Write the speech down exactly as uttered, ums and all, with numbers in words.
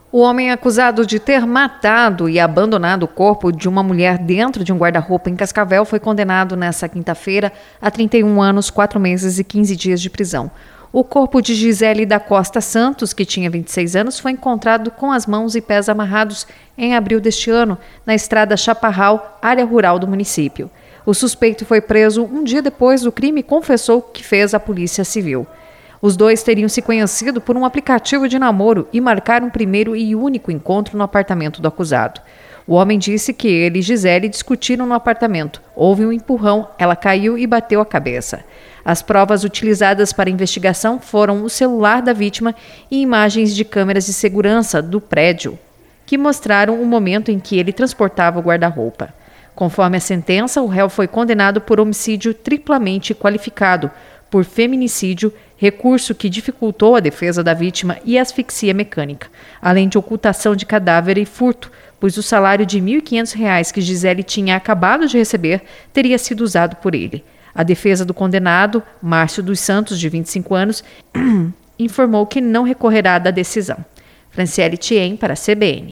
O homem acusado de ter matado e abandonado o corpo de uma mulher dentro de um guarda-roupa em Cascavel foi condenado nesta quinta-feira a trinta e um anos, quatro meses e quinze dias de prisão. O corpo de Gisele da Costa Santos, que tinha vinte e seis anos, foi encontrado com as mãos e pés amarrados em abril deste ano, na estrada Chaparral, área rural do município. O suspeito foi preso um dia depois do crime e confessou que fez à Polícia Civil. Os dois teriam se conhecido por um aplicativo de namoro e marcaram um primeiro e único encontro no apartamento do acusado. O homem disse que ele e Gisele discutiram no apartamento. Houve um empurrão, ela caiu e bateu a cabeça. As provas utilizadas para a investigação foram o celular da vítima e imagens de câmeras de segurança do prédio, que mostraram o momento em que ele transportava o guarda-roupa. Conforme a sentença, o réu foi condenado por homicídio triplamente qualificado, por feminicídio, recurso que dificultou a defesa da vítima e asfixia mecânica, além de ocultação de cadáver e furto, pois o salário de mil e quinhentos reais que Gisele tinha acabado de receber teria sido usado por ele. A defesa do condenado, Márcio dos Santos, de vinte e cinco anos, informou que não recorrerá da decisão. Franciele Thiem, para a C B N.